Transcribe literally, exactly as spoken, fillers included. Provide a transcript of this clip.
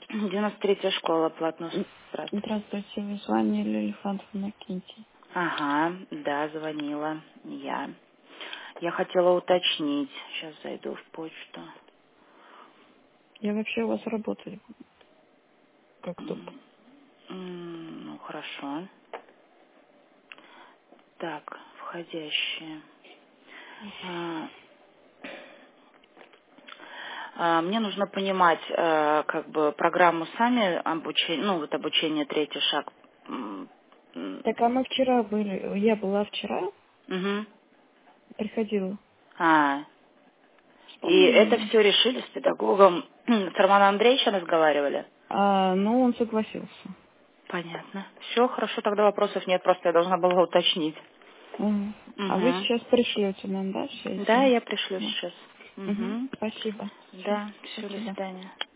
девяносто третья школа, платно. Здравствуйте. Здравствуйте, вы звонили Элефантов Накинти. Ага, да, звонила я. Я хотела уточнить. Сейчас зайду в почту. Я вообще у вас работаю как тут. М, м, Ну, хорошо. Так, входящие. А, а, Мне нужно понимать, э, как бы, программу сами обучения, ну, вот обучение третий шаг. М, м, Так, а мы вчера были, я была вчера, мгм. приходила. А, и Вспомнили это меня? все решили с педагогом. С Романом Андреевичем разговаривали? А, ну, он согласился. Понятно. Все, хорошо, тогда вопросов нет, просто я должна была уточнить. Мгм. А вы Угу. сейчас пришлете нам, да, все Да, эти? я пришлю Да. сейчас. Угу. Угу. Спасибо. Все, Да, все, до спасибо. свидания.